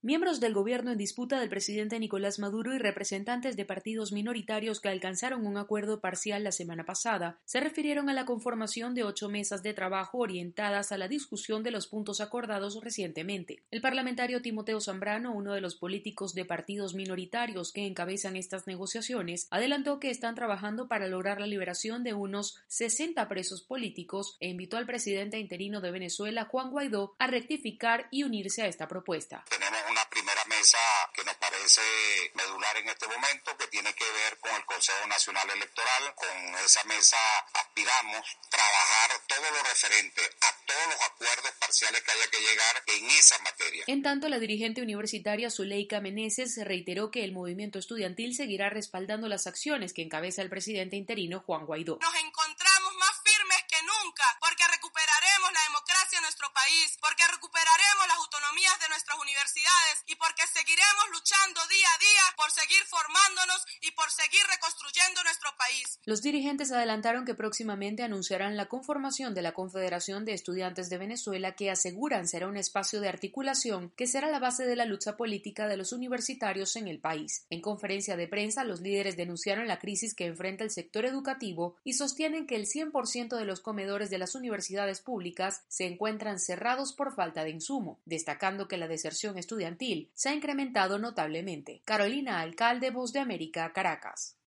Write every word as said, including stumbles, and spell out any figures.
Miembros del gobierno en disputa del presidente Nicolás Maduro y representantes de partidos minoritarios que alcanzaron un acuerdo parcial la semana pasada se refirieron a la conformación de ocho mesas de trabajo orientadas a la discusión de los puntos acordados recientemente. El parlamentario Timoteo Zambrano, uno de los políticos de partidos minoritarios que encabezan estas negociaciones, adelantó que están trabajando para lograr la liberación de unos sesenta presos políticos e invitó al presidente interino de Venezuela, Juan Guaidó, a rectificar y unirse a esta propuesta. Tenemos una primera mesa que nos parece medular en este momento, que tiene que ver con el Consejo Nacional Electoral. Con esa mesa aspiramos trabajar todo lo referente a todos los acuerdos parciales que haya que llegar en esa materia. En tanto, la dirigente universitaria Zuleika Meneses reiteró que el movimiento estudiantil seguirá respaldando las acciones que encabeza el presidente interino Juan Guaidó. Nos encontramos más firmes que nunca porque recuperaremos la democracia en nuestro país, porque recuperaremos las autonomías de nuestras universidades y porque seguiremos luchando día a día por seguir formándonos y por seguir reconstruyendo nuestro país. Los dirigentes adelantaron que próximamente anunciarán la conformación de la Confederación de Estudiantes de Venezuela, que aseguran será un espacio de articulación que será la base de la lucha política de los universitarios en el país. En conferencia de prensa, los líderes denunciaron la crisis que enfrenta el sector educativo y sostienen que el cien por ciento de los comedores de las universidades públicas se encuentran cerrados por falta de insumo, destacando que la deserción estudiantil se ha incrementado notablemente. Carolina Alcalde, Voz de América, Caracas.